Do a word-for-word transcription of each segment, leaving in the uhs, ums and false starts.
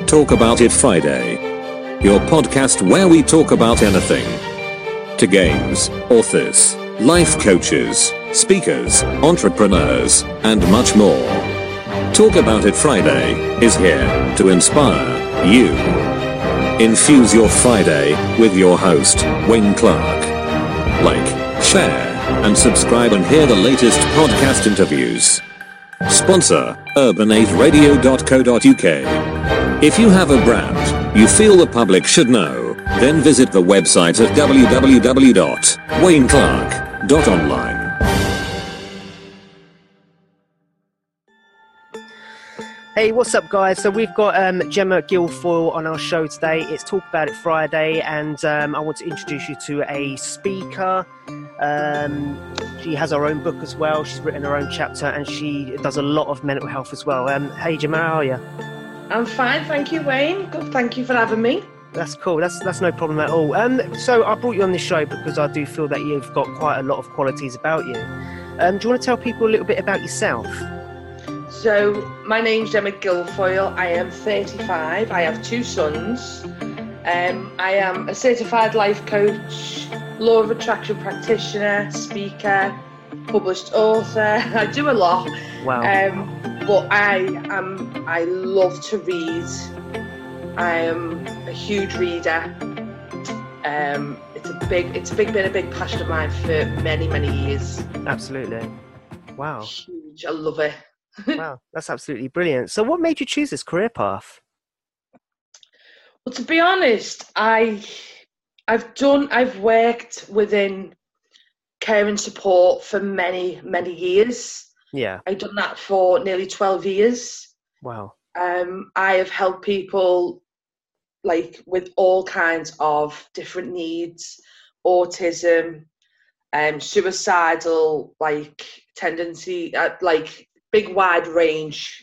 Talk About It Friday, your podcast where we talk about anything. To games, authors, life coaches, speakers, entrepreneurs, and much more. Talk About It Friday is here to inspire you. Infuse your Friday with your host, Wayne Clark. Like, share, and subscribe and hear the latest podcast interviews. Sponsor urban eight radio dot co dot uk. If you have a brand you feel the public should know, then visit the website at w w w dot wayne clark dot online. Hey, what's up, guys? So we've got um, Gemma Guilfoyle on our show today. It's Talk About It Friday, and um, I want to introduce you to a speaker. Um, she has her own book as well. She's written her own chapter, and she does a lot of mental health as well. Um, hey, Gemma, how are you? I'm fine, thank you, Wayne. Good, thank you for having me. That's cool. That's that's no problem at all. Um, so I brought you on this show because I do feel that you've got quite a lot of qualities about you. Um, do you want to tell people a little bit about yourself? So, my name's Gemma Guilfoyle. I am thirty-five. I have two sons. Um, I am a certified life coach, law of attraction practitioner, speaker, published author. I do a lot. Wow. Um, but I am. I love to read. I am a huge reader. Um, it's a big. It's a big been a big passion of mine for many many years. Absolutely. Wow. Huge. I love it. Wow, that's absolutely brilliant. So what made you choose this career path? Well, to be honest, I, I've done, I've worked within care and support for many, many years. Yeah. I've done that for nearly twelve years. Wow. Um, I have helped people like with all kinds of different needs, autism, um, suicidal, like tendency, uh, like big wide range.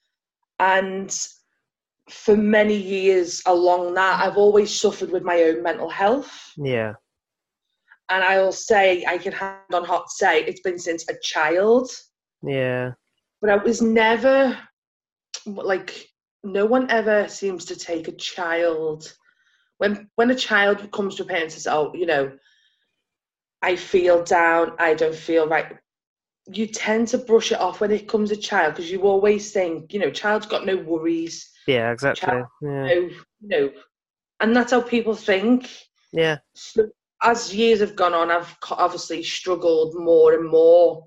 And for many years along that, I've always suffered with my own mental health. Yeah. And I'll say, I can hand on heart say, it's been since a child. Yeah. But I was never, like, no one ever seems to take a child. When when a child comes to a parent and says, oh, you know, I feel down, I don't feel right, you tend to brush it off when it comes to child, because you always think, you know, child's got no worries. Yeah, exactly. Child, Yeah. no, you know, and that's how people think. Yeah. So as years have gone on, I've obviously struggled more and more.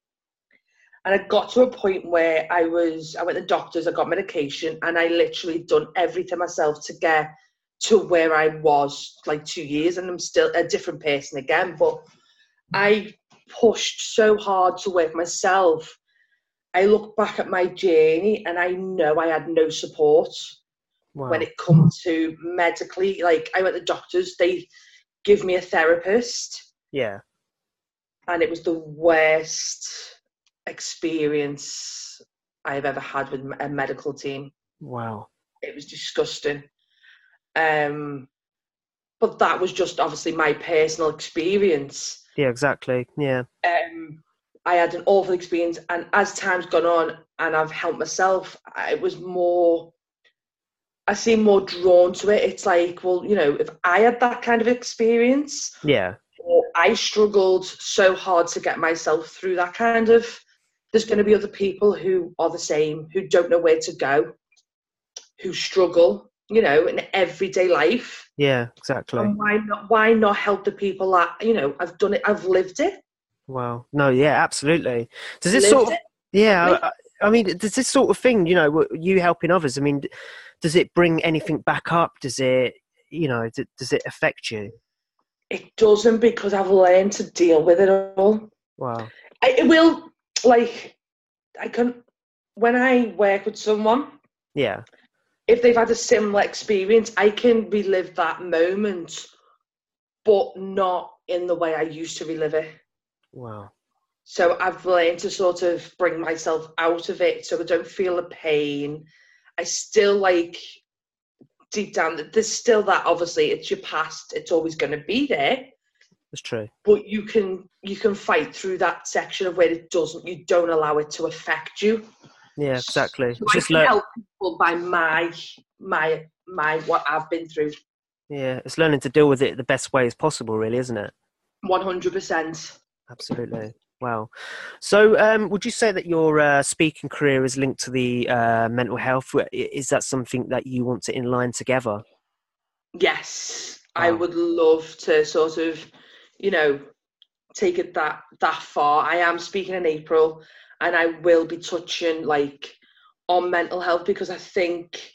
And I got to a point where I was, I went to the doctors, I got medication, and I literally done everything myself to get to where I was like two years, and I'm still a different person again. But I pushed so hard to work myself. I look back at my journey and I know I had no support. Wow. When it comes to medically. Like, I went to doctors, they give me a therapist. Yeah. And it was the worst experience I've ever had with a medical team. Wow. It was disgusting. Um, but that was just obviously my personal experience. Yeah, exactly. Yeah. Um, I had an awful experience, and as time's gone on and I've helped myself, I was more, I seem more drawn to it. It's like, well, you know, if I had that kind of experience, yeah, or I struggled so hard to get myself through that kind of, there's going to be other people who are the same, who don't know where to go, who struggle, you know, in everyday life. Yeah, exactly. And why not? Why not help the people that, you know, I've done it, I've lived it. Wow. No, yeah, absolutely. Does this lived sort of, it. yeah, I, I mean, does this sort of thing, you know, you helping others, I mean, does it bring anything back up? Does it, you know, does it affect you? It doesn't, because I've learned to deal with it all. Wow. I, it will, like, I can, when I work with someone, yeah, if they've had a similar experience, I can relive that moment, but not in the way I used to relive it. Wow. So I've learned to sort of bring myself out of it so I don't feel the pain. I still, like, deep down, there's still that, obviously, it's your past, it's always going to be there. That's true. But you can you can fight through that section of where it doesn't, you don't allow it to affect you. Yeah, exactly. So It's I just can lear- help people by my my my what I've been through. yeah, it's learning to deal with it the best way as possible, really, isn't it? One hundred percent. Absolutely. Wow. So, um, would you say that your uh, speaking career is linked to the uh, mental health? I- Is that something that you want to inline together? Yes, I Wow. would love to sort of, you know, take it that that far. I am speaking in April, and I will be touching like on mental health because I think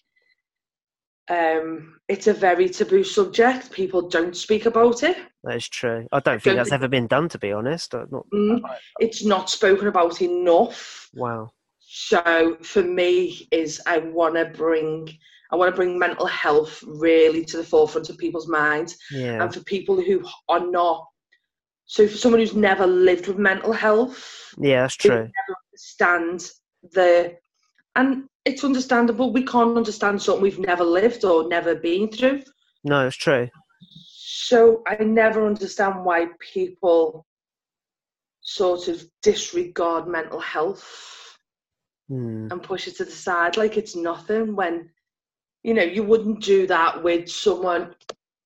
um, it's a very taboo subject. People don't speak about it. That is true. I don't I think don't that's think ever been done, to be honest. I'm not, mm, it's not spoken about enough. wow. So for me, is I want to bring I want to bring mental health really to the forefront of people's minds, Yeah. and for people who are not. So for someone who's never lived with mental health, Yeah, that's they true. never understand the, and it's understandable. We can't understand something we've never lived or never been through. No, it's true. So I never understand why people sort of disregard mental health Hmm. and push it to the side like it's nothing, when, you know, you wouldn't do that with someone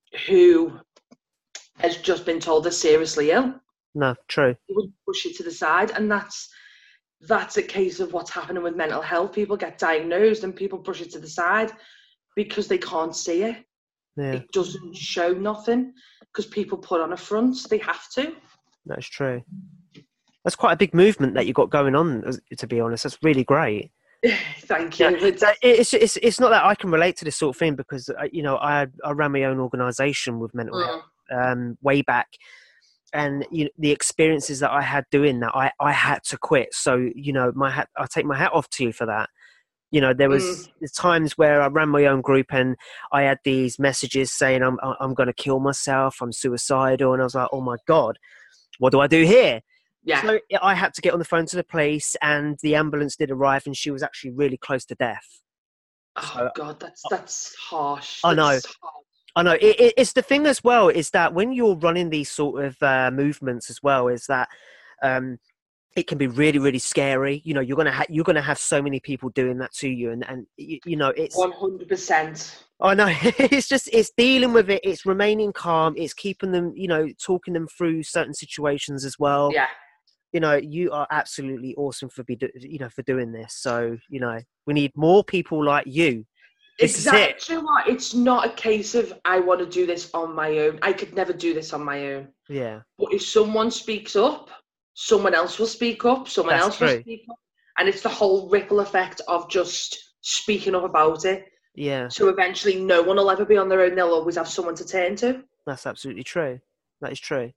who has just been told they're seriously ill. No, true. You wouldn't push it to the side, and that's that's a case of what's happening with mental health. People get diagnosed and people brush it to the side because they can't see it. Yeah, It doesn't show nothing because people put on a front. They have to. that's true. That's quite a big movement that you got going on, as- to be honest. That's really great. Thank you. Yeah, It's, uh, it's, it's, it's not that I can relate to this sort of thing because, uh, you know, I, I ran my own organisation with mental health mm, um, way back. And you know, the experiences that I had doing that, I, I had to quit. So, you know, my hat, I take my hat off to you for that. You know, there was mm, there's times where I ran my own group and I had these messages saying I'm I'm going to kill myself, I'm suicidal, and I was like, oh my God, what do I do here? yeah. So I had to get on the phone to the police, and the ambulance did arrive, and she was actually really close to death. Oh So, God, that's that's harsh. I know. That's harsh. I know it, it, it's the thing as well is that when you're running these sort of uh, movements as well, is that um, it can be really, really scary. You know, you're gonna ha- you're gonna have so many people doing that to you, and and you, you know it's. One hundred percent. I know it's just it's dealing with it. It's remaining calm. It's keeping them, you know, talking them through certain situations as well. Yeah. You know, you are absolutely awesome for be do- you know for doing this. So you know, we need more people like you. This Exactly. is Do you know what? It's not a case of I want to do this on my own. I could never do this on my own. it. Yeah, But if someone speaks up, someone else will speak up, someone That's else will true. speak up. And it's the whole ripple effect of just speaking up about it. yeah, So eventually no one will ever be on their own. They'll always have someone to turn to. that's absolutely true. That is true.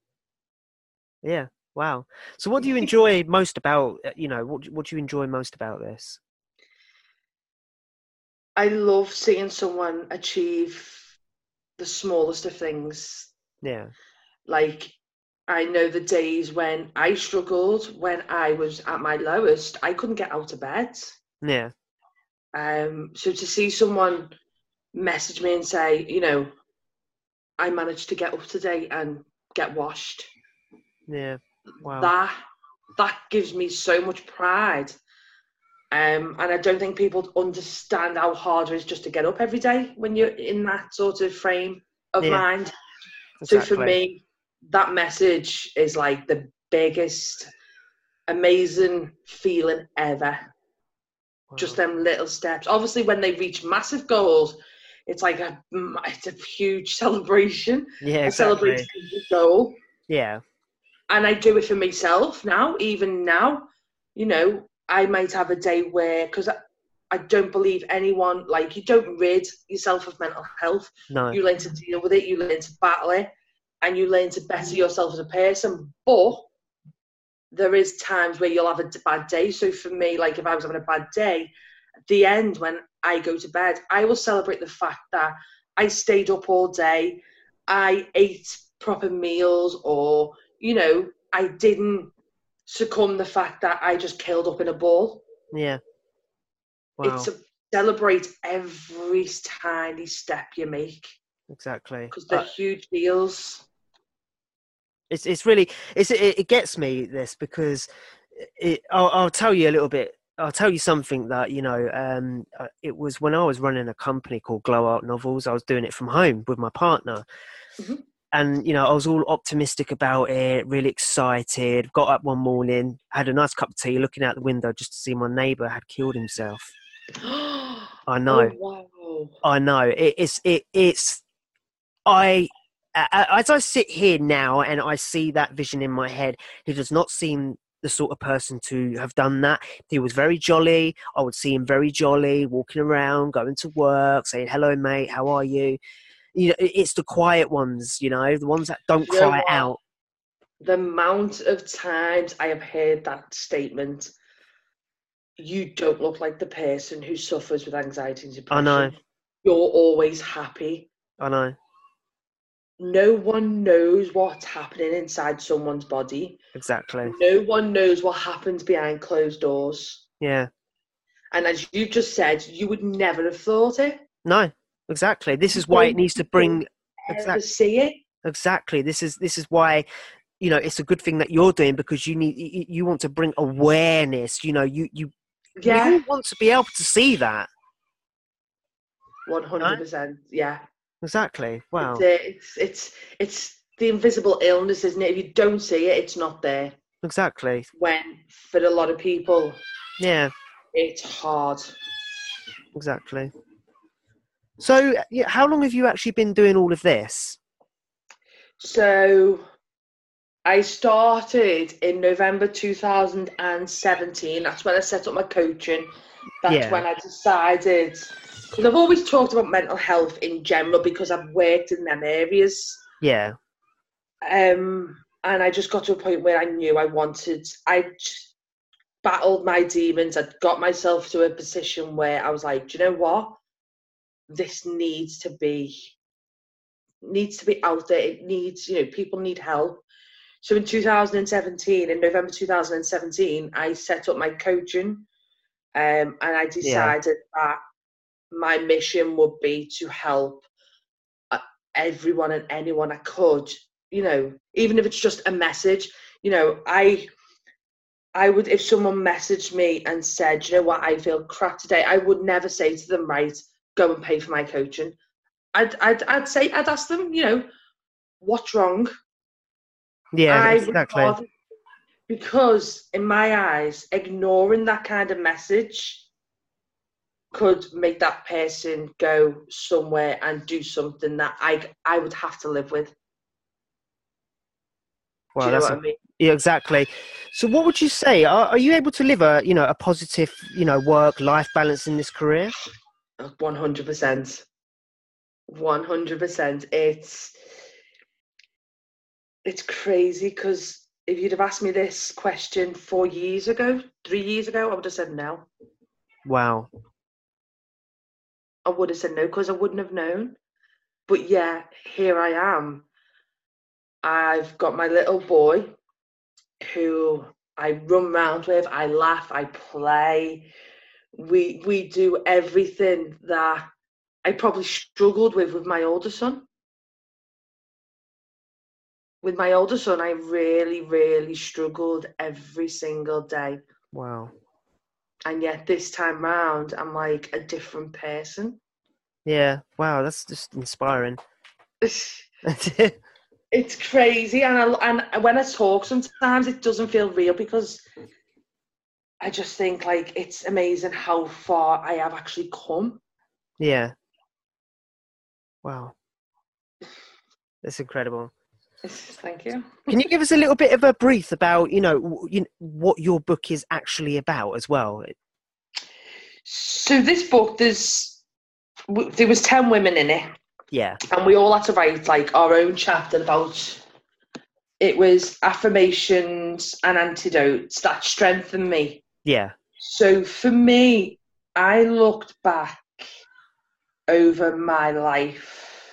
Yeah. Wow. So, what do you enjoy most about uh, you know what what do you enjoy most about this? I love seeing someone achieve the smallest of things. Yeah. Like, I know the days when I struggled, when I was at my lowest, I couldn't get out of bed. Yeah. Um, so to see someone message me and say, you know, I managed to get up today and get washed, Yeah. Wow. that that gives me so much pride. Um, and I don't think people understand how hard it is just to get up every day when you're in that sort of frame of Yeah. mind. So Exactly. for me, that message is like the biggest, amazing feeling ever. Wow. Just them little steps. Obviously, when they reach massive goals, it's like a it's a huge celebration. Yeah. A Exactly. celebration of the goal. Yeah. And I do it for myself now. Even now, you know, I might have a day where, because I, I don't believe anyone, like, you don't rid yourself of mental health. No. You learn to deal with it, you learn to battle it, and you learn to better yourself as a person. But there is times where you'll have a bad day. So for me, like, if I was having a bad day, at the end when I go to bed, I will celebrate the fact that I stayed up all day, I ate proper meals, or, you know, I didn't succumb the fact that I just curled up in a ball. Yeah. Wow. It's to celebrate every tiny step you make, Exactly. because they're Uh, huge deals. It's it's really it's it, it gets me this because it, I'll I'll tell you a little bit I'll tell you something that, you know, um, uh, it was when I was running a company called Glow Art Novels. I was doing it from home with my partner. Mm-hmm. And, you know, I was all optimistic about it, really excited. Got up one morning, had a nice cup of tea, looking out the window just to see my neighbour had killed himself. I know. Oh, wow. I know. It, it's, it, it's, I, as I sit here now and I see that vision in my head, he does not seem the sort of person to have done that. He was very jolly. I would see him very jolly, walking around, going to work, saying, hello, mate, how are you? You know, it's the quiet ones, you know, the ones that don't You know cry what? out. The amount of times I have heard that statement, you don't look like the person who suffers with anxiety and depression. I know. You're always happy. I know. No one knows what's happening inside someone's body. Exactly. No one knows what happens behind closed doors. Yeah. And as you've just said, you would never have thought it. No, exactly. This is why it needs to bring... Exactly. See it. Exactly. This is this is why, you know, it's a good thing that you're doing, because you need you, you want to bring awareness. You know, you you, Yeah. you want to be able to see that. One hundred percent. Yeah. Exactly. Wow. It's, uh, it's it's it's the invisible illness, isn't it? If you don't see it, it's not there. Exactly. When for a lot of people, Yeah. it's hard. Exactly. So, yeah, how long have you actually been doing all of this? So, I started in November two thousand seventeen. That's when I set up my coaching. That's Yeah. when I decided, because I've always talked about mental health in general because I've worked in them areas. Yeah. Um, and I just got to a point where I knew I wanted, I just battled my demons. I'd got myself to a position where I was like, do you know what? This needs to be, needs to be out there. It needs, you know, people need help. So in two thousand seventeen, in November two thousand seventeen, I set up my coaching, um, and I decided yeah. that my mission would be to help everyone and anyone I could, you know, even if it's just a message. You know, I I would, if someone messaged me and said, you know what, I feel crap today, I would never say to them, right, go and pay for my coaching. I'd I'd I'd say, I'd ask them, you know, what's wrong? Yeah, I exactly. Rather, because in my eyes, ignoring that kind of message could make that person go somewhere and do something that I I would have to live with. Well, do you know that's what a, I mean? Yeah, exactly. So what would you say? Are, are you able to live a, you know, a positive, you know, work-life balance in this career? one hundred percent. one hundred percent. It's, it's crazy because if you'd have asked me this question four years ago, three years ago, I would have said no. Wow. I would have said no because I wouldn't have known. But yeah, here I am. I've got my little boy who I run around with, I laugh, I play. We we do everything that I probably struggled with with my older son. With my older son, I really, really struggled every single day. Wow. And yet this time round, I'm like a different person. Yeah. Wow, that's just inspiring. It's crazy, and I, and when I talk, sometimes it doesn't feel real because I just think like it's amazing how far I have actually come. Yeah. Wow. That's incredible. Thank you. Can you give us a little bit of a brief about, you know, you know, what your book is actually about as well? So this book, there's there was ten women in it. Yeah. And we all had to write like our own chapter about, it was affirmations and antidotes that strengthened me. Yeah. So for me, I looked back over my life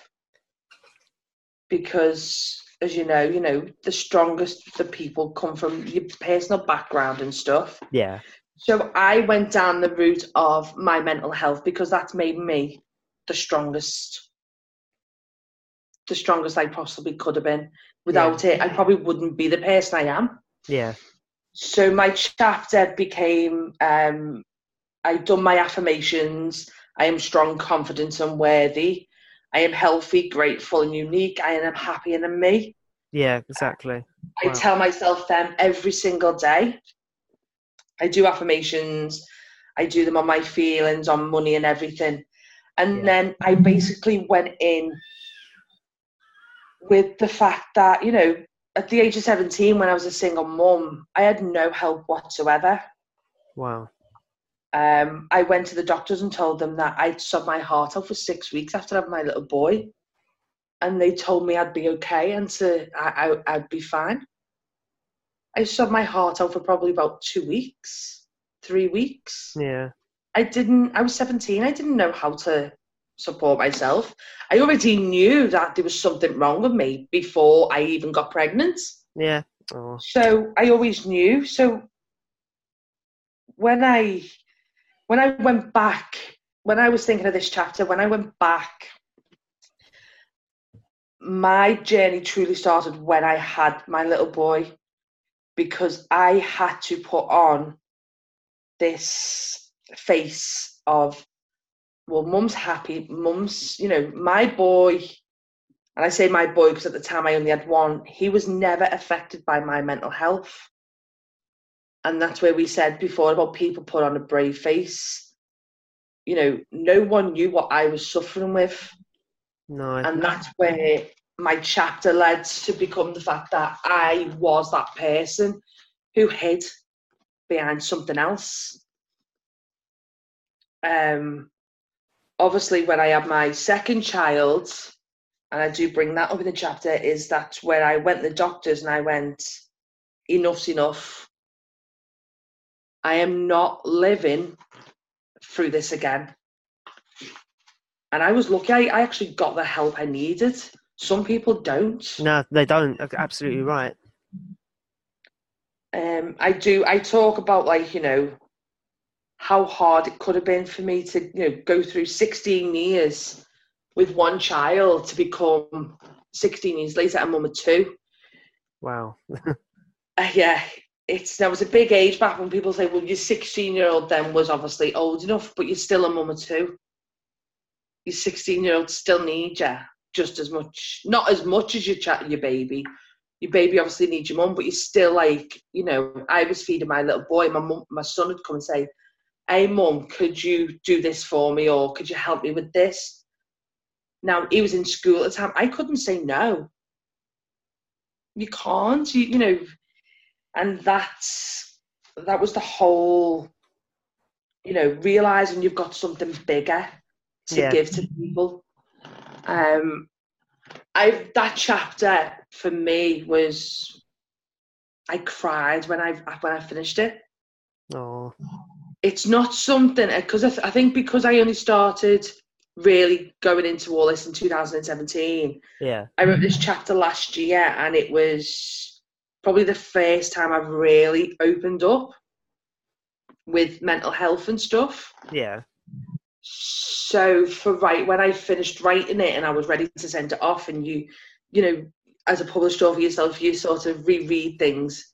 because, as you know, you know, the strongest the people come from your personal background and stuff. Yeah. So I went down the route of my mental health because that's made me the strongest. the strongest I possibly could have been. Without yeah. it, I probably wouldn't be the person I am. Yeah. So my chapter became, um, I've done my affirmations. I am strong, confident and worthy. I am healthy, grateful and unique. I am happy and I'm me. Yeah, exactly. I Wow. tell myself them every single day. I do affirmations. I do them on my feelings, on money and everything. And Yeah. then I basically went in with the fact that, you know, at the age of seventeen, when I was a single mum, I had no help whatsoever. Wow. Um, I went to the doctors and told them that I'd sobbed my heart out for six weeks after having my little boy. And they told me I'd be okay and to, I, I, I'd be fine. I sobbed my heart out for probably about two weeks, three weeks. Yeah. I didn't, I was seventeen, I didn't know how to support myself. I already knew that there was something wrong with me before I even got pregnant. Yeah. Oh. So I always knew. So when I, when I went back, when I was thinking of this chapter, when I went back, my journey truly started when I had my little boy, because I had to put on this face of, well, mum's happy, mum's, you know, my boy, and I say my boy because at the time I only had one, he was never affected by my mental health. And that's where we said before about people put on a brave face. You know, no one knew what I was suffering with. No. And that's where my chapter led to become the fact that I was that person who hid behind something else. Um, obviously, when I had my second child, and I do bring that up in the chapter, is that where I went to the doctors and I went, enough's enough. I am not living through this again. And I was lucky. I, I actually got the help I needed. Some people don't. No, they don't. Absolutely right. Um, I do. I talk about, like, you know, how hard it could have been for me to, you know, go through sixteen years with one child to become sixteen years later a mum of two. Wow. uh, yeah, it's there was a big age back when people say, well, your sixteen-year-old then was obviously old enough, but you're still a mum of two. Your sixteen-year-old still needs you just as much, not as much as your chat your baby. Your baby obviously needs your mum, but you're still, like, you know, I was feeding my little boy. My mum, my son would come and say, hey, mum, could you do this for me, or could you help me with this? Now, he was in school at the time. I couldn't say no. You can't, you, you know, and that's, that was the whole, you know, realising you've got something bigger to Yeah. give to people. Um, I that chapter for me was, I cried when I when I finished it. Oh. It's not something, because I, th- I think because I only started really going into all this in two thousand seventeen. Yeah. I wrote this chapter last year, and it was probably the first time I've really opened up with mental health and stuff. Yeah. So for right when I finished writing it and I was ready to send it off, and you, you know, as a published author yourself, you sort of reread things.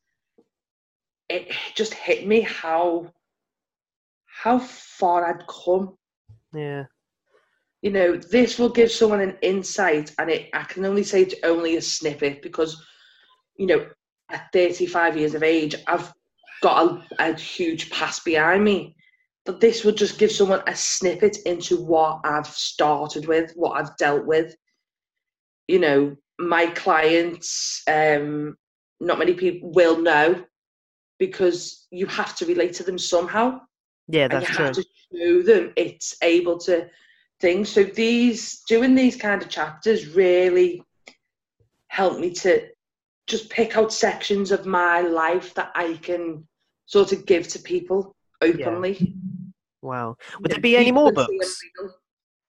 It just hit me how how far I'd come. Yeah. You know, this will give someone an insight, and it I can only say it's only a snippet because, you know, at thirty-five years of age, I've got a, a huge past behind me. But this would just give someone a snippet into what I've started with, what I've dealt with. You know, my clients, um, not many people will know, because you have to relate to them somehow. Yeah, that's and you true. have to show them it's able to things. So these doing these kind of chapters really helped me to just pick out sections of my life that I can sort of give to people openly. Yeah. Wow. Would You there know, be any people more can see books? them real.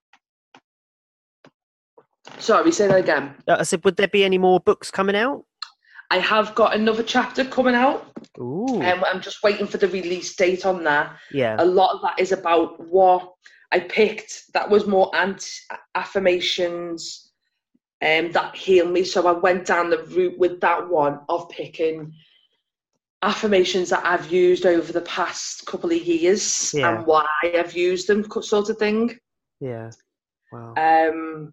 Sorry, say that again. Uh, I said, would there be any more books coming out? I have got another chapter coming out. Ooh. Um, I'm just waiting for the release date on that. Yeah. A lot of that is about what I picked. That was more anti affirmations um, that heal me. So I went down the route with that one of picking affirmations that I've used over the past couple of years Yeah. and why I've used them, sort of thing. Yeah. Wow. Um,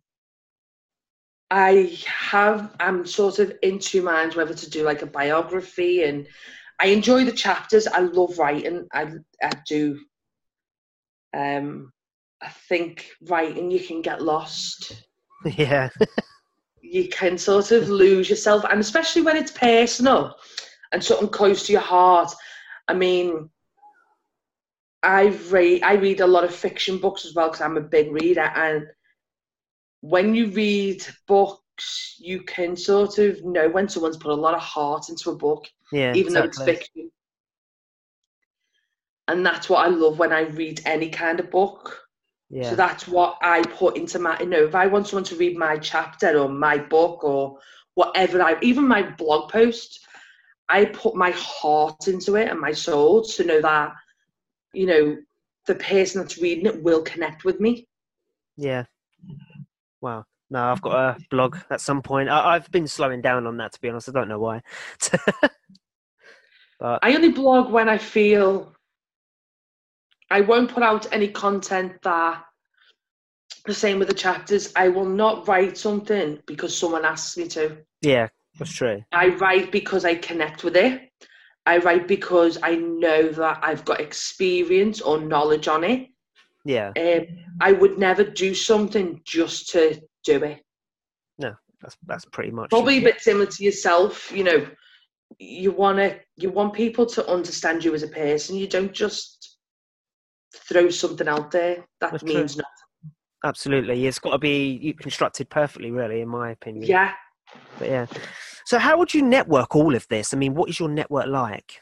I have, I'm sort of in two minds whether to do like a biography, and I enjoy the chapters. I love writing. I, I do. Um, I think writing, you can get lost. Yeah. You can sort of lose yourself, and especially when it's personal and something close to your heart. I mean, I read, I read a lot of fiction books as well because I'm a big reader, and when you read books, you can sort of know when someone's put a lot of heart into a book, Yeah. even exactly. though it's fiction. And that's what I love when I read any kind of book. Yeah. So that's what I put into my, you know, if I want someone to read my chapter or my book or whatever, I even my blog post, I put my heart into it and my soul to know that, you know, the person that's reading it will connect with me. Yeah. Wow. No, I've got a blog at some point. I, I've been slowing down on that, to be honest. I don't know why. But I only blog when I feel I won't put out any content that, the same with the chapters, I will not write something because someone asks me to. yeah, that's true. I write because I connect with it. I write because I know that I've got experience or knowledge on it. Yeah. Um, I would never do something just to do it. No, that's that's pretty much Probably it. a bit similar to yourself. You know, you wanna you want people to understand you as a person. You don't just throw something out there that That's means true. nothing. Absolutely. It's got to be constructed perfectly, really, in my opinion. Yeah. But yeah. So how would you network all of this? I mean, what is your network like?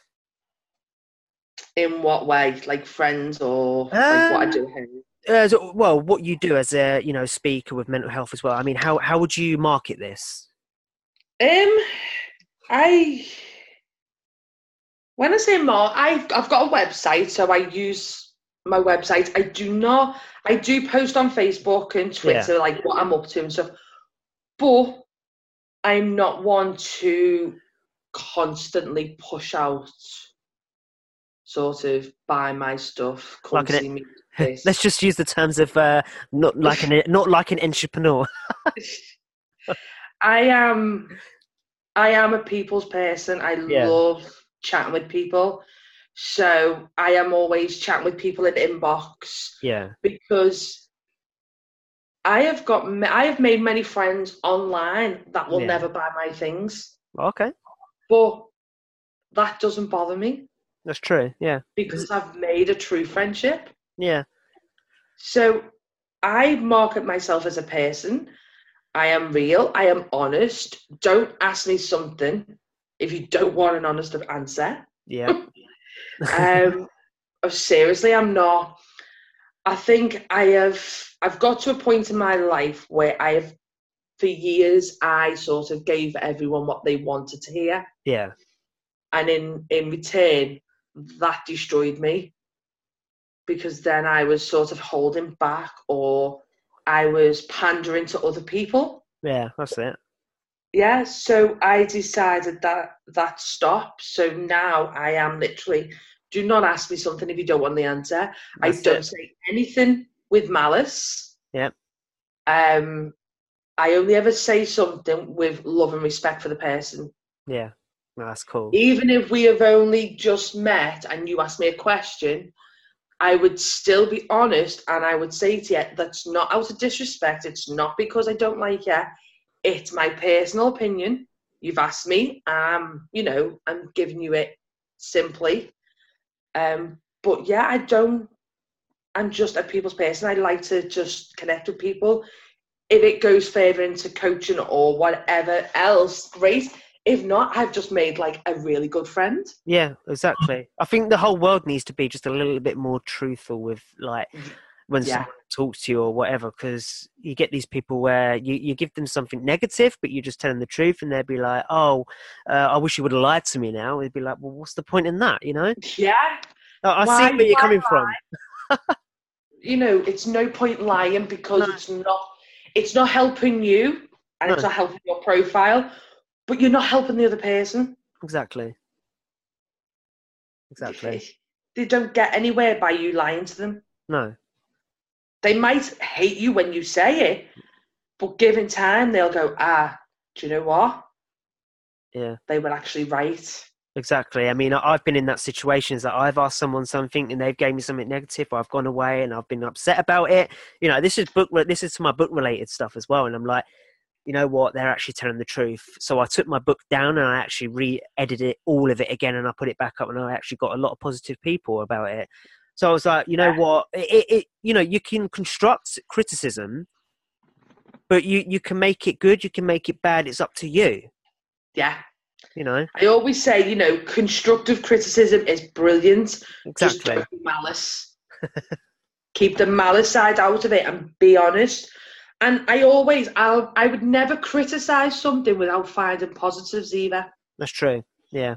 In what way? Like friends or like Um, what I do here? As, well, what you do as a, you know, speaker with mental health as well. I mean, how how would you market this? Um, I when I say more, I've I've got a website, so I use my website. I do not. I do post on Facebook and Twitter, Yeah. like what I'm up to and stuff. But I'm not one to constantly push out, sort of buy my stuff, come Like an- see me. This. Let's just use the terms of uh, not like an not like an entrepreneur. I am. I am a people's person. I Yeah. love chatting with people. So I am always chatting with people in inbox Yeah. because I have got I have made many friends online that will Yeah. never buy my things, Okay. but that doesn't bother me That's true. Yeah. because I've made a true friendship. Yeah. So I market myself as a person. I am real. I am honest. Don't ask me something if you don't want an honest answer. Yeah. um, seriously, I'm not. I think I have. I've got to a point in my life where I have, for years, I sort of gave everyone what they wanted to hear, Yeah. and in in return, that destroyed me because then I was sort of holding back, or I was pandering to other people. Yeah. That's it. Yeah, so I decided that that stops. So now I am literally, do not ask me something if you don't want the answer. That's I don't it. say anything with malice. Yeah. Um, I only ever say something with love and respect for the person. Yeah. No, that's cool. Even if we have only just met and you ask me a question, I would still be honest and I would say to you, that's not out of disrespect. It's not because I don't like you. It's my personal opinion. You've asked me. Um, you know, I'm giving you it simply. Um, but yeah, I don't. I'm just a people's person. I like to just connect with people. If it goes further into coaching or whatever else, great. If not, I've just made like a really good friend. Yeah, exactly. I think the whole world needs to be just a little bit more truthful with like when Yeah. someone talks to you or whatever, because you get these people where you, you give them something negative, but you just tell them the truth and they'd be like, oh, uh, I wish you would have lied to me now. They'd be like, well, what's the point in that, you know? Yeah. I, I Why- see where you're why coming from. You know, it's no point lying because No. it's not it's not helping you and it's No. not helping your profile, but you're not helping the other person. Exactly. exactly. They don't get anywhere by you lying to them. No. They might hate you when you say it, but given time, they'll go, ah, do you know what? Yeah. They were actually right. Exactly. I mean, I've been in that situations that I've asked someone something and they've gave me something negative, or I've gone away and I've been upset about it. You know, this is book. This is to my book related stuff as well. And I'm like, you know what? They're actually telling the truth. So I took my book down and I actually re-edited all of it again, and I put it back up, and I actually got a lot of positive people about it. So I was like, you know what? It, it you know, you can construct criticism, but you you can make it good. You can make it bad. It's up to you. Yeah. You know, I always say, you know, constructive criticism is brilliant. exactly. Just don't be malice. Keep the malice side out of it and be honest. And I always, I'll, I would never criticize something without finding positives either. That's true. Yeah.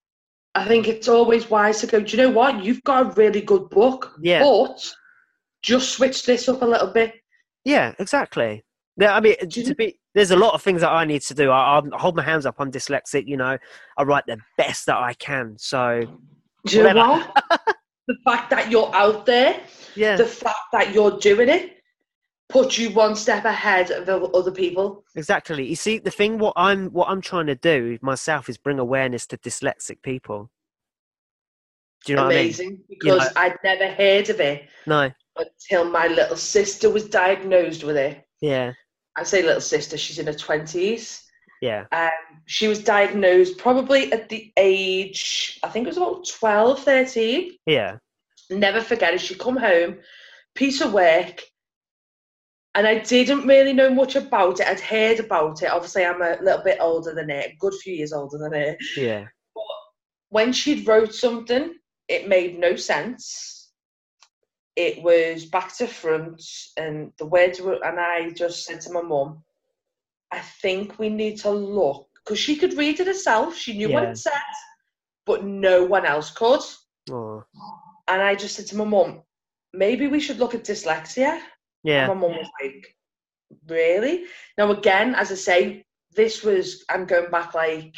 I think it's always wise to go, do you know what? You've got a really good book, Yeah. but just switch this up a little bit. Yeah, exactly. Yeah, I mean, to be, there's a lot of things that I need to do. I, I hold my hands up. I'm dyslexic, you know. I write the best that I can. So, do you whatever. know what? The fact that you're out there, yeah, the fact that you're doing it, puts you one step ahead of other people. Exactly. You see, the thing, what I'm, what I'm trying to do myself is bring awareness to dyslexic people. Do you know Amazing, what I mean? because You know, I'd never heard of it no. until my little sister was diagnosed with it. Yeah. I say little sister, she's in her twenties. Yeah. Um, she was diagnosed probably at the age, I think it was about twelve, thirteen. Yeah. Never forget it. She come home, piece of work, and I didn't really know much about it. I'd heard about it. Obviously, I'm a little bit older than her, a good few years older than her. Yeah. But when she'd wrote something, it made no sense. It was back to front, and the words were, and I just said to my mum, I think we need to look, because she could read it herself. She knew Yeah. what it said, but no one else could. Oh. And I just said to my mum, maybe we should look at dyslexia. Yeah. And my mum was like, really? Now, again, as I say, this was, I'm going back like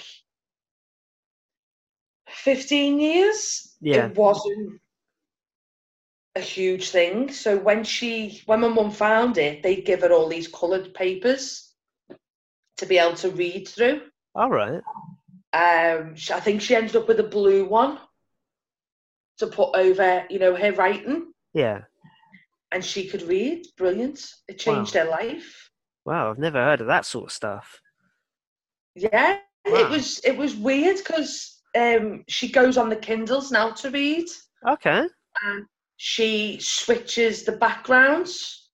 fifteen years. Yeah. It wasn't a huge thing. So when she, when my mum found it, they give her all these coloured papers to be able to read through. All right. Um, I think she ended up with a blue one to put over, you know, her writing. Yeah. And she could read. Brilliant. It changed Wow. her life. Wow, I've never heard of that sort of stuff. Yeah, Wow. it was it was weird because um, she goes on the Kindles now to read, Okay. and she switches the backgrounds,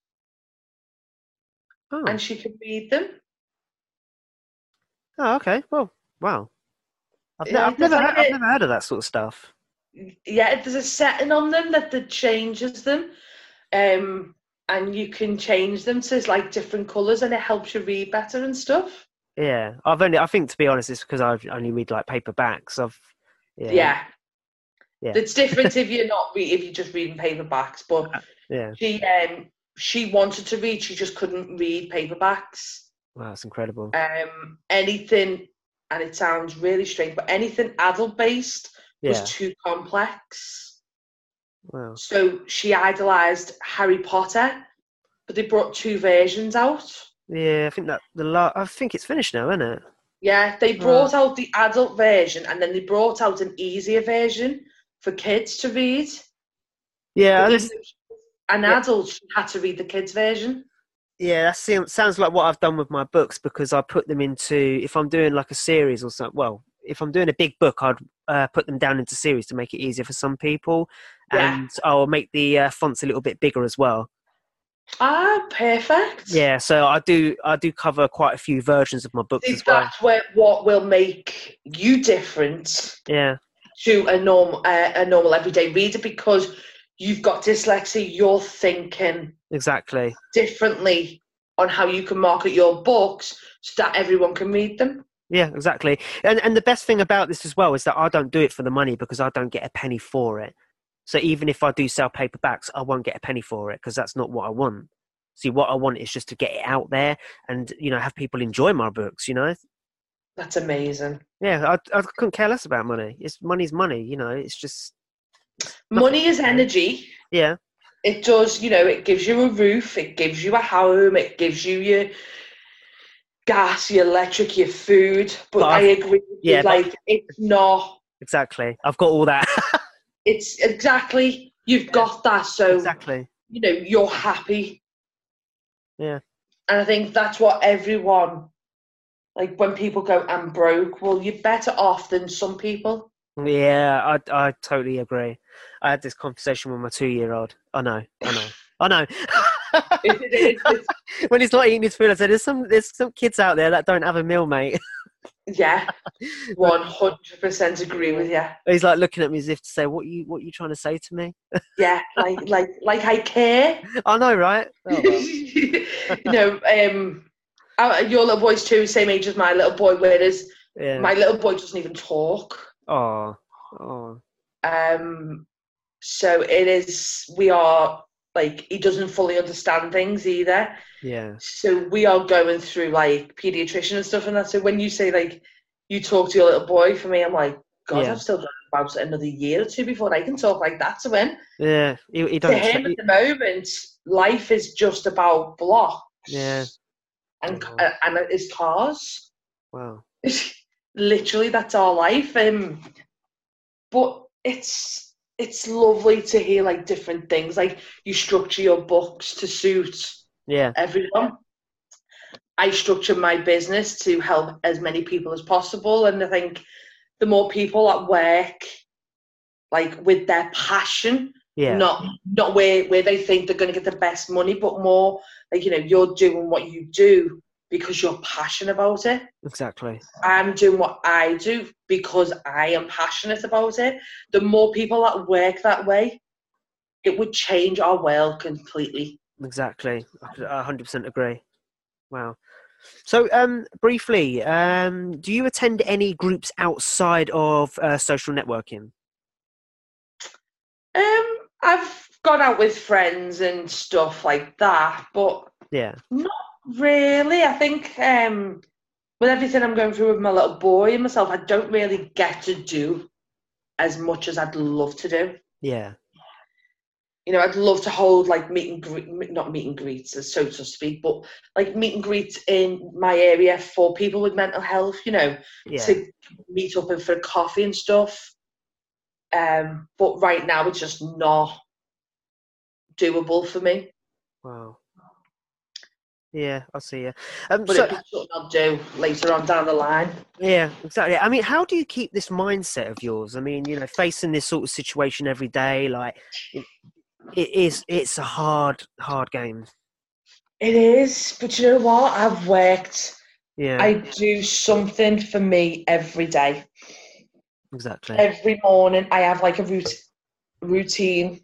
Oh. and she can read them. Oh, okay. Well, wow. I've, ne- Yeah, I've never, there's heard, like I've a- never heard of that sort of stuff. Yeah, there's a setting on them that, that changes them, um, and you can change them to like different colours, and it helps you read better and stuff. Yeah, I've only. I think, to be honest, it's because I only read like paperbacks. I've. Yeah. Yeah, Yeah. it's different if you're not re- if you're just reading paperbacks. But Yeah. she um she wanted to read, she just couldn't read paperbacks. Wow, that's incredible. Um, anything, and it sounds really strange, but anything adult based Yeah. was too complex. Wow. So she idolised Harry Potter, but they brought two versions out. Yeah, I think that the la- I think it's finished now, isn't it? Yeah, they brought out the adult version, and then they brought out an easier version for kids to read. Yeah. But This, even an yeah. adult had to read the kids' version. yeah, that seems, sounds like what I've done with my books, because I put them into, if I'm doing like a series or something. Well, if I'm doing a big book, I'd uh, put them down into series to make it easier for some people, Yeah. and I'll make the uh, fonts a little bit bigger as well. Ah, perfect. Yeah, so I do I do cover quite a few versions of my books See, as well. that's where, what will make you different Yeah, to a normal, uh, a normal everyday reader, because you've got dyslexia. You're thinking exactly. differently on how you can market your books so that everyone can read them. Yeah, exactly. And and the best thing about this as well is that I don't do it for the money, because I don't get a penny for it. So even if I do sell paperbacks, I won't get a penny for it, because that's not what I want. See, what I want is just to get it out there and, you know, have people enjoy my books, you know? That's amazing. Yeah, I, I couldn't care less about money. It's money's money, you know. It's just money is energy. Yeah, it does. You know, it gives you a roof, it gives you a home, it gives you your gas, your electric, your food. But, but I agree. With yeah, you, like but, it's not exactly. I've got all that. It's exactly. You've got that, so exactly. You know, you're happy. Yeah, and I think that's what everyone. Like when people go, I'm broke, well, you're better off than some people. Yeah, I I totally agree. I had this conversation with my two-year-old. I know, I know, I know. it, it, it, when he's not eating his food, I said, "There's some there's some kids out there that don't have a meal, mate." Yeah, one hundred percent agree with you. He's like looking at me as if to say, "What you what you trying to say to me?" Yeah, like like like I care. I know, right? Oh, well. You know, um. Uh, your little boy's too, same age as my little boy, whereas yeah. my little boy doesn't even talk. Oh, oh. Um, so it is, we are, like, he doesn't fully understand things either. Yeah. So we are going through, like, paediatrician and stuff and that. So when you say, like, you talk to your little boy, for me, I'm like, God, yeah. I've still got about another year or two before I can talk like that to him. Yeah. He, he to him, at the moment, life is just about blocks. Yeah. And oh. uh, and his cars. Wow. Literally, that's our life. Um, but it's it's lovely to hear like different things. Like you structure your books to suit yeah everyone. I structure my business to help as many people as possible, and I think the more people that work like with their passion. Yeah. Not not where, where they think they're going to get the best money, but more like, you know, you're doing what you do because you're passionate about it. Exactly. I'm doing what I do because I am passionate about it. The more people that work that way, it would change our world completely. Exactly. I one hundred percent agree. Wow. So, um, briefly, um, do you attend any groups outside of uh, social networking? Um. I've gone out with friends and stuff like that, but yeah, not really. I think um, with everything I'm going through with my little boy and myself, I don't really get to do as much as I'd love to do. Yeah. You know, I'd love to hold like meet and greet, not meet and greets, so to speak, but like meet and greets in my area for people with mental health, you know, yeah. to meet up and for a coffee and stuff. Um, but right now it's just not doable for me. Wow. Yeah, I see you. Um, but so, it's something I'll do later on down the line. Yeah, exactly. I mean, how do you keep this mindset of yours? I mean, you know, facing this sort of situation every day, like it, it is, it's a hard, hard game. It is, but you know what? I've worked. Yeah. I do something for me every day. Exactly. Every morning I have like a rout- routine.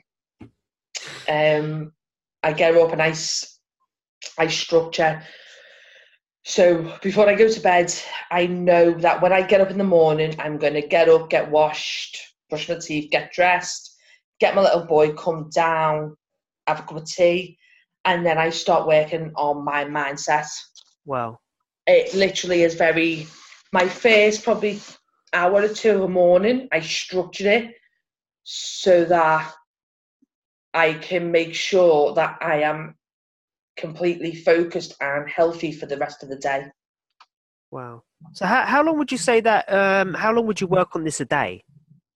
Um, I get up and I, I structure. So before I go to bed, I know that when I get up in the morning, I'm going to get up, get washed, brush my teeth, get dressed, get my little boy, come down, have a cup of tea, and then I start working on my mindset. Wow. It literally is very, my first probably hour or two in the morning, I structure it so that I can make sure that I am completely focused and healthy for the rest of the day. Wow. So how how long would you say that, um, how long would you work on this a day?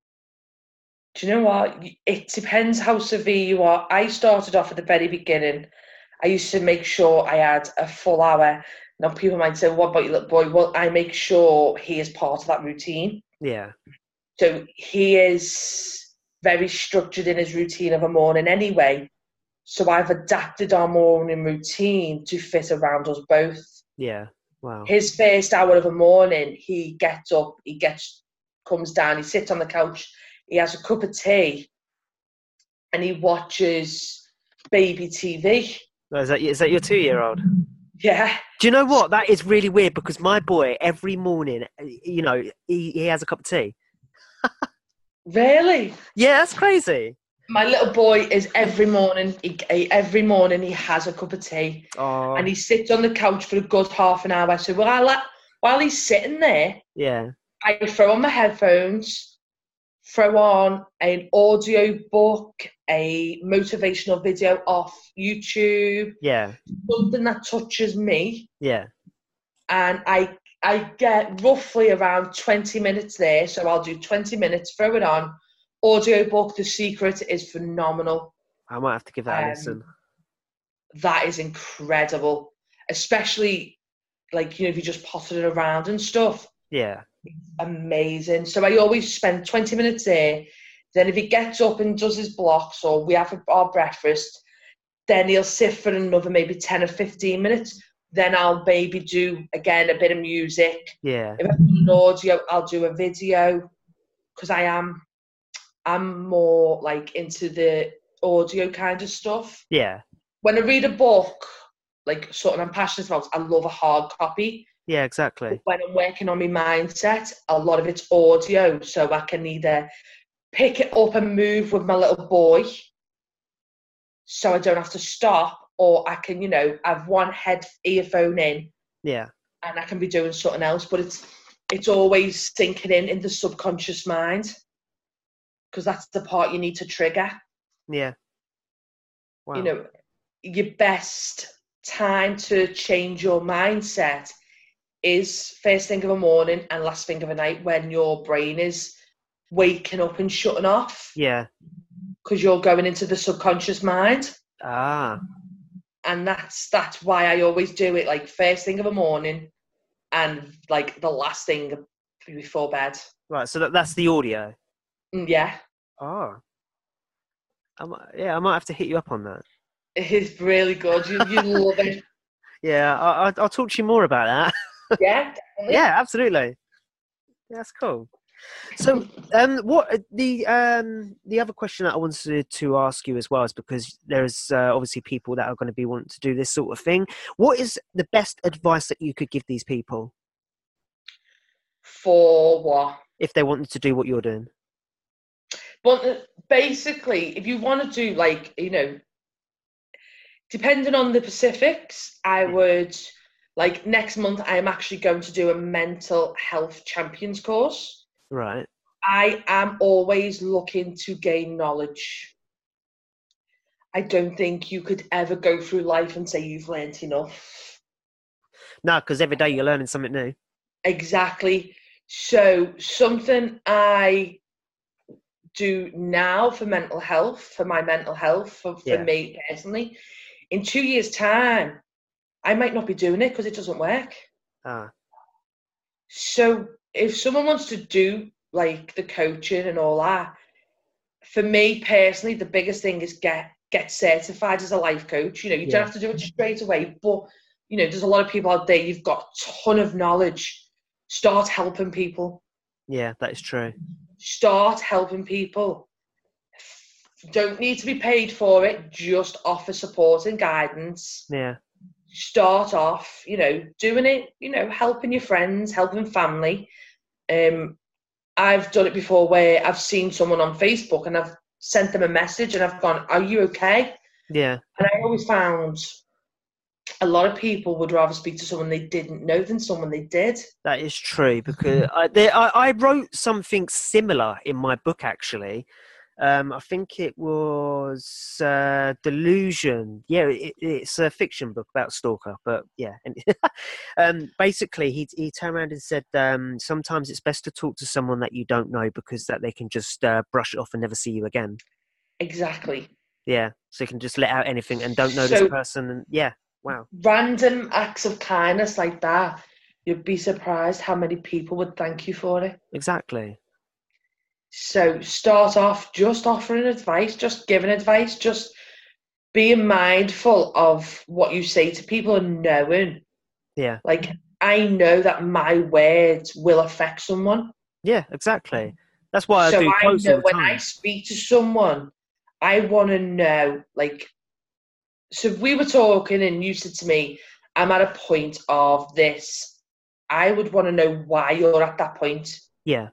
Do you know what? It depends how severe you are. I started off at the very beginning. I used to make sure I had a full hour. Now, people might say, what about your little boy? Well, I make sure he is part of that routine. Yeah. So he is very structured in his routine of a morning anyway. So I've adapted our morning routine to fit around us both. Yeah. Wow. His first hour of a morning, he gets up, he gets, comes down, he sits on the couch, he has a cup of tea, and he watches baby T V. Oh, is that is that your two-year-old? Yeah. Do you know what? That is really weird because my boy, every morning, you know, he, he has a cup of tea. Really? Yeah, that's crazy. My little boy is every morning, he, every morning he has a cup of tea. Oh. And he sits on the couch for a good half an hour. So, well, I like, while he's sitting there, Yeah. I throw on my headphones, throw on an audio book, a motivational video off YouTube, Yeah. something that touches me, Yeah. and I I get roughly around twenty minutes there. So I'll do twenty minutes, throw it on. Audiobook, The Secret, is phenomenal. I might have to give that a Um, listen. That is incredible, especially like, you know, if you just potted it around and stuff. Yeah. Amazing. So I always spend twenty minutes there. Then if he gets up and does his blocks, or we have our breakfast, then he'll sit for another maybe ten or fifteen minutes. Then I'll maybe do, again, a bit of music. Yeah. If I do an audio, I'll do a video, because I am, I'm more like into the audio kind of stuff. Yeah. When I read a book, like something I'm passionate about, I love a hard copy. Yeah, exactly. When I'm working on my mindset, a lot of it's audio, so I can either pick it up and move with my little boy, so I don't have to stop, or I can, you know, have one head earphone in, Yeah. and I can be doing something else. But it's it's always sinking in in the subconscious mind, because that's the part you need to trigger. Yeah. Wow. You know, your best time to change your mindset is first thing of the morning and last thing of the night, when your brain is waking up and shutting off. Yeah. Because you're going into the subconscious mind. Ah. And that's that's why I always do it, like first thing of the morning and like the last thing before bed. Right. So that, that's the audio. Yeah. Oh. I might, yeah, I might have to hit you up on that. It is really good. You you love it. Yeah, I, I, I'll talk to you more about that. Yeah. Definitely. Yeah, absolutely. Yeah, that's cool. So, um, what the um the other question that I wanted to ask you as well is, because there's uh, obviously people that are going to be wanting to do this sort of thing. What is the best advice that you could give these people For what? if they wanted to do what you're doing? But basically, if you want to do, like, you know, depending on the specifics, I would, like, next month I'm actually going to do a mental health champions course. Right. I am always looking to gain knowledge. I don't think you could ever go through life and say you've learnt enough. No, because every day you're learning something new. Exactly. So something I do now for mental health, for my mental health, for, for Yeah. me personally, in two years' time, I might not be doing it because it doesn't work. Ah. So if someone wants to do like the coaching and all that, for me personally, the biggest thing is get get certified as a life coach. You know, you Yeah. don't have to do it straight away, but you know, there's a lot of people out there, you've got a ton of knowledge. Start helping people. Yeah, that is true. Start helping people. Don't need to be paid for it, just offer support and guidance. Yeah. Start off, you know, doing it, you know, helping your friends, helping family. Um, I've done it before where I've seen someone on Facebook and I've sent them a message and I've gone, "Are you okay?" Yeah. And I always found a lot of people would rather speak to someone they didn't know than someone they did. That is true, because I, there, I, I wrote something similar in my book, actually. Um, I think it was uh, Delusion. Yeah, it, it's a fiction book about a stalker, but yeah. um, basically, he he turned around and said, um, sometimes it's best to talk to someone that you don't know, because that they can just uh, brush it off and never see you again. Exactly. Yeah, so you can just let out anything and don't know So- this person. And yeah, wow. Random acts of kindness like that, you'd be surprised how many people would thank you for it. Exactly. So start off just offering advice, just giving advice, just being mindful of what you say to people and knowing, Yeah. like, I know that my words will affect someone. Yeah, exactly. That's why I So do I quotes know all the when time. I speak to someone, I want to know, like, so if we were talking and you said to me, "I'm at a point of this," I would want to know why you're at that point. Yeah.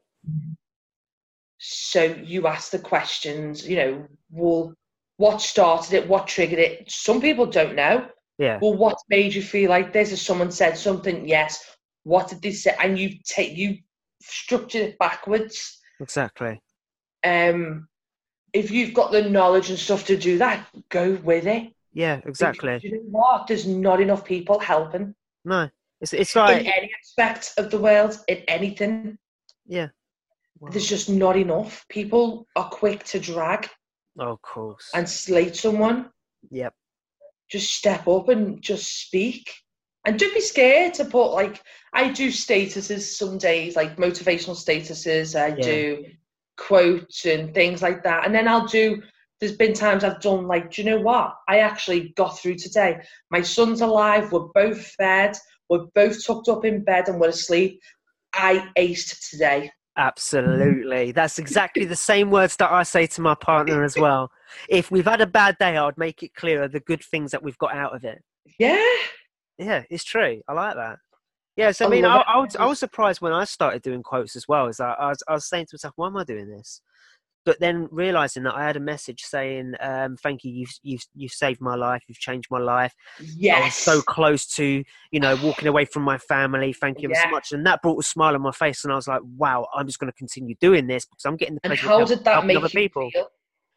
So you ask the questions, you know, well, what started it? What triggered it? Some people don't know. Yeah. Well, what made you feel like this? Has someone said something? Yes. What did they say? And you take you structure it backwards. Exactly. Um, if you've got the knowledge and stuff to do that, go with it. Yeah, exactly. Because you know what? There's not enough people helping. No, it's it's like in any aspect of the world, in anything. Yeah. Wow. There's just not enough. People are quick to drag. Oh, of course. And slate someone. Yep. Just step up and just speak. And don't be scared to put, like, I do statuses some days, like motivational statuses. I Yeah. do quotes and things like that. And then I'll do, there's been times I've done, like, do you know what? I actually got through today. My son's alive. We're both fed. We're both tucked up in bed and we're asleep. I aced today. Absolutely. That's exactly the same words that I say to my partner as well. If we've had a bad day, I'd make it clearer the good things that we've got out of it. Yeah. Yeah, it's true. I like that. Yeah, so I I mean, I, love it. I, was, I was surprised when I started doing quotes as well. Is that I was, I was saying to myself, why am I doing this? But then realizing that I had a message saying, um, thank you, you've, you've, you've saved my life, you've changed my life. Yes. I was so close to, you know, walking away from my family. Thank you Yeah. so much. And that brought a smile on my face. And I was like, wow, I'm just going to continue doing this because I'm getting the And pleasure how of did that helping make other you people. feel?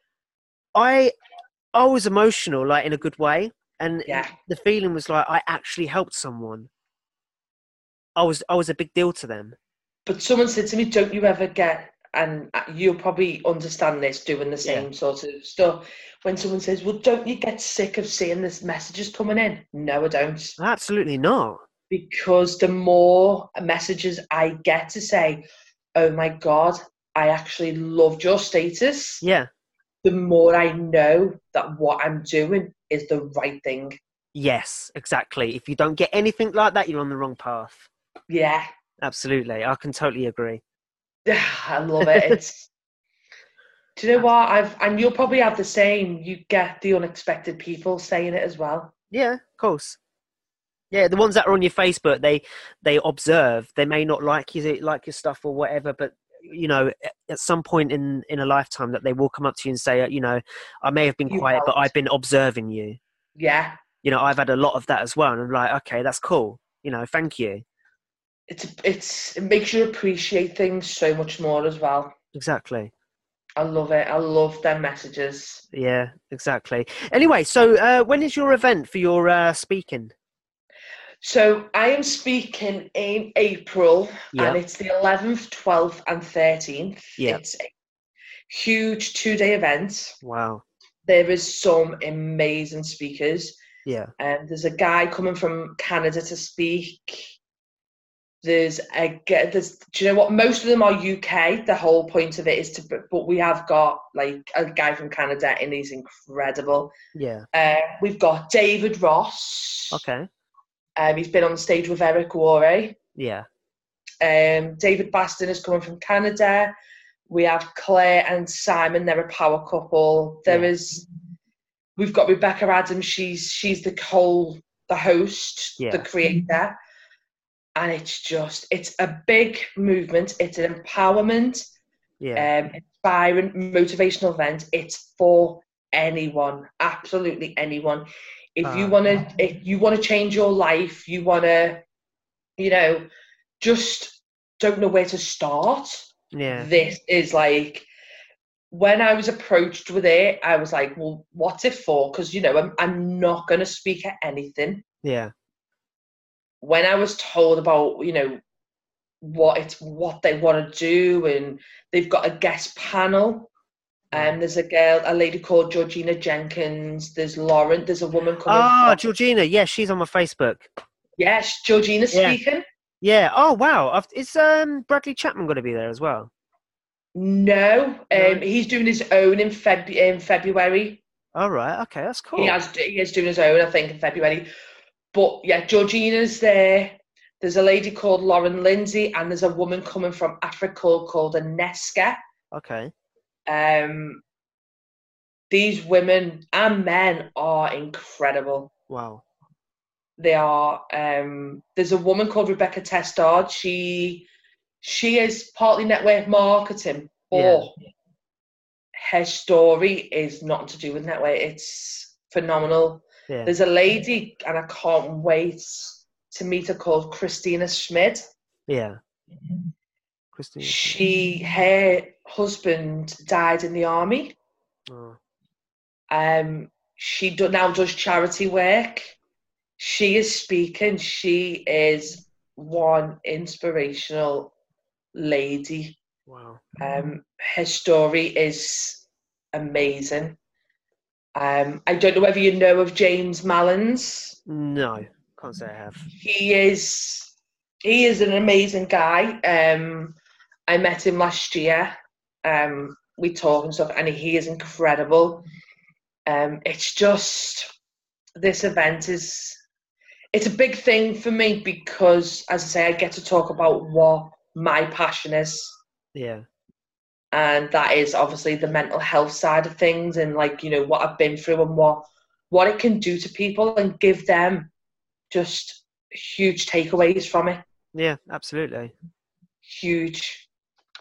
I, I was emotional, like in a good way. And Yeah. the feeling was like, I actually helped someone. I was, I was a big deal to them. But someone said to me, don't you ever get, and you'll probably understand this doing the same Yeah. sort of stuff, when someone says, well, don't you get sick of seeing this messages coming in? No, I don't. Absolutely not. Because the more messages I get to say, oh my God, I actually loved your status, Yeah. the more I know that what I'm doing is the right thing. Yes, exactly. If you don't get anything like that, you're on the wrong path. Yeah. Absolutely. I can totally agree. I love it. It's, do you know what? I've and you'll probably have the same. You get the unexpected people saying it as well. Yeah, of course. Yeah, the ones that are on your Facebook, they they observe. They may not like you, like your stuff or whatever, but you know, at some point in in a lifetime, that they will come up to you and say, you know, I may have been You quiet, but helped. I've been observing you. Yeah. You know, I've had a lot of that as well, and I'm like, okay, that's cool. You know, thank you. It's it's it makes you appreciate things so much more as well. Exactly. I love it. I love them messages. Yeah, exactly. Anyway, so uh, when is your event for your uh, speaking? So I am speaking in April, Yeah. and it's the eleventh, twelfth, and thirteenth. Yeah. It's a huge two-day event. Wow. There is some amazing speakers. Yeah. And there's a guy coming from Canada to speak. There's a there's do you know what? Most of them are U K. The whole point of it is to, but we have got like a guy from Canada, and he's incredible. Yeah. Uh, we've got David Ross. Okay. Um, he's been on stage with Eric Worre. Yeah. Um, David Baston is coming from Canada. We have Claire and Simon. They're a power couple. There Yeah. is, we've got Rebecca Adams. She's she's the whole the host, Yeah. the creator, and it's just it's a big movement. It's an empowerment, Yeah. um, inspiring, motivational event. It's for anyone, absolutely anyone. If Uh, you want to, if you want to change your life, you want to, you know, just don't know where to start. Yeah. This is like, when I was approached with it, I was like, well, what's it for? Because, you know, I'm, I'm not going to speak at anything. Yeah. When I was told about, you know, what it's what they want to do, and they've got a guest panel, and um, there's a girl, a lady called Georgina Jenkins. There's Lauren. There's a woman coming. Oh, from, Georgina. Yeah, she's on my Facebook. yes, Georgina's Yeah. speaking. Yeah. Oh, wow. I've, is um Bradley Chapman going to be there as well? No, um, No. he's doing his own in Feb in February. All right. Okay, that's cool. He has he is doing his own, I think, in February. But yeah, Georgina's there. There's a lady called Lauren Lindsay, and there's a woman coming from Africa called Aneska. Okay. Um, these women and men are incredible. Wow. They are. Um, there's a woman called Rebecca Testard. She she is partly network marketing, but Yeah. her story is nothing to do with network. It's phenomenal. Yeah. There's a lady, and I can't wait to meet her called Christina Schmid. Yeah. Christina. She, her husband died in the army. Oh. Um, she do, now does charity work. She is speaking. She is one inspirational lady. Wow. Um, her story is amazing. Um, I don't know whether you know of James Mallins. No, can't say I have. He is he is an amazing guy. Um, I met him last year. Um, we talk and stuff, and he is incredible. Um, it's just this event is it's a big thing for me because, as I say, I get to talk about what my passion is. Yeah. And that is obviously the mental health side of things, and like, you know, what I've been through and what what it can do to people and give them just huge takeaways from it. Yeah, absolutely. Huge.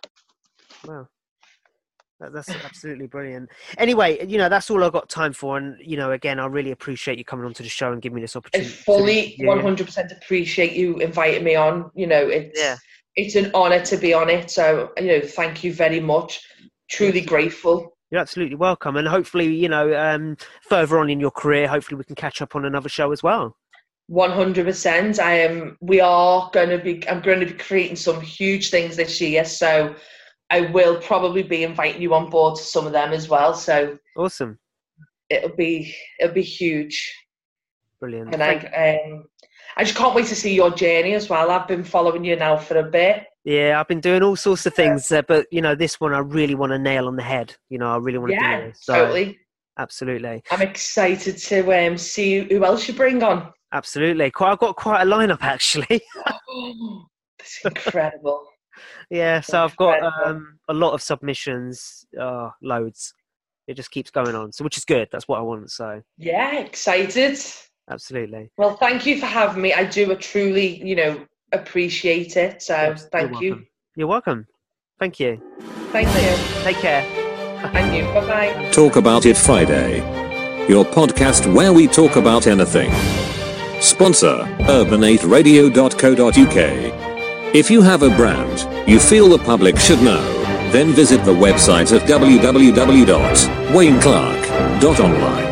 Wow. That, that's absolutely brilliant. Anyway, you know, that's all I've got time for. And, you know, again, I really appreciate you coming onto the show and giving me this I opportunity. fully one hundred percent appreciate you inviting me on. You know, it's yeah. it's an honour to be on it. So, you know, thank you very much. Truly grateful. You're absolutely welcome. And hopefully, you know, um, further on in your career, hopefully we can catch up on another show as well. one hundred percent. I am, we are going to be, I'm going to be creating some huge things this year. So I will probably be inviting you on board to some of them as well. So awesome. It'll be, it'll be huge. Brilliant. And Thank I, um, I just can't wait to see your journey as well. I've been following you now for a bit. Yeah, I've been doing all sorts of things, uh, but, you know, this one I really want to nail on the head. You know, I really want to yeah, do this. So, totally. Absolutely. I'm excited to um, see who else you bring on. Absolutely. Quite, I've got quite a lineup, actually. Oh, that's incredible. Yeah, so I've got um, a lot of submissions, uh, loads. It just keeps going on, so which is good. That's what I want, so. Yeah, excited. Absolutely. Well, thank you for having me. I do truly, you know, appreciate it. So yes, thank you're you. You're welcome. Thank you. Thank you. Take care. And you. Bye-bye. Talk About It Friday. Your podcast where we talk about anything. Sponsor urban eight radio dot co dot uk. If you have a brand you feel the public should know, then visit the website at w w w dot wayne clark dot online.